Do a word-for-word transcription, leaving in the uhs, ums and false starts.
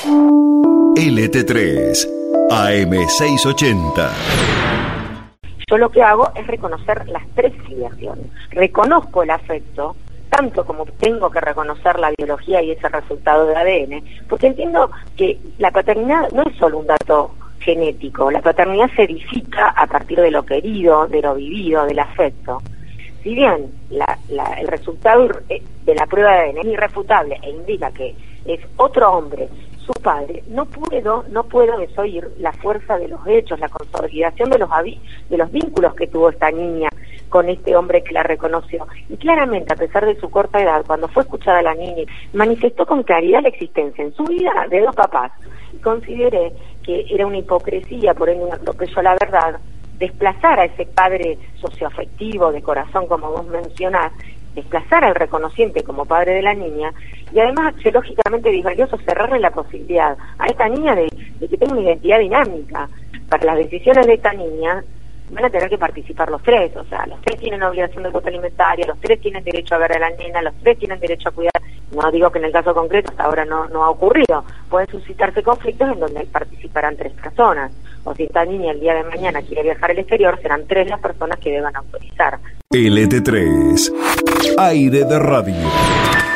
L T tres, A M seiscientos ochenta. Yo lo que hago es reconocer las tres filiaciones. Reconozco el afecto, tanto como tengo que reconocer la biología y ese resultado de A D N, porque entiendo que la paternidad no es solo un dato genético, la paternidad se edifica a partir de lo querido, de lo vivido, del afecto. Si bien la, la, el resultado de la prueba de A D N es irrefutable e indica que es otro hombre su padre, no puedo no puedo desoír la fuerza de los hechos, la consolidación de los de los vínculos que tuvo esta niña con este hombre que la reconoció. Y claramente, a pesar de su corta edad, cuando fue escuchada la niña, manifestó con claridad la existencia en su vida de dos papás. Y consideré que era una hipocresía, por ende un atropello a la verdad, desplazar a ese padre socioafectivo de corazón, como vos mencionás, desplazar al reconociente como padre de la niña, y además axiológicamente es valioso cerrarle la posibilidad a esta niña de, de que tenga una identidad dinámica. Para las decisiones de esta niña van a tener que participar los tres, o sea, los tres tienen obligación de cuota alimentaria, los tres tienen derecho a ver a la nena, los tres tienen derecho a cuidar. No digo que en el caso concreto hasta ahora no, no ha ocurrido, pueden suscitarse conflictos en donde participarán tres personas, o si esta niña el día de mañana quiere viajar al exterior, serán tres las personas que deban autorizar. L T tres, Aire de Radio.